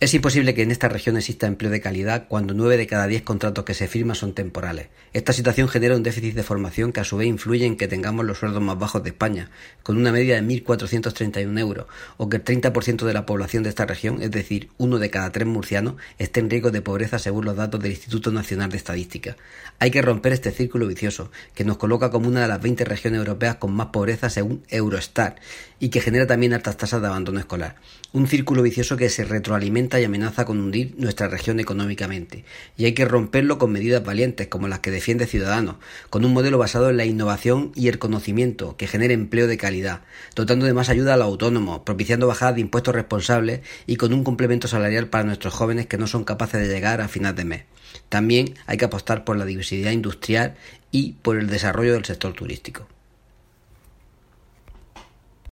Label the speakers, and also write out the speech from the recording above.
Speaker 1: Es imposible que en esta región exista empleo de calidad cuando 9 de cada 10 contratos que se firman son temporales. Esta situación genera un déficit de formación que a su vez influye en que tengamos los sueldos más bajos de España, con una media de 1.431 euros, o que el 30% de la población de esta región, es decir, 1 de cada 3 murcianos, esté en riesgo de pobreza según los datos del Instituto Nacional de Estadística. Hay que romper este círculo vicioso, que nos coloca como una de las 20 regiones europeas con más pobreza según Eurostat, y que genera también altas tasas de abandono escolar. Un círculo vicioso que se retroalimenta y amenaza con hundir nuestra región económicamente, y hay que romperlo con medidas valientes como las que defiende Ciudadanos, con un modelo basado en la innovación y el conocimiento que genere empleo de calidad, dotando de más ayuda a los autónomos, propiciando bajadas de impuestos responsables y con un complemento salarial para nuestros jóvenes que no son capaces de llegar a final de mes. También hay que apostar por la diversidad industrial y por el desarrollo del sector turístico.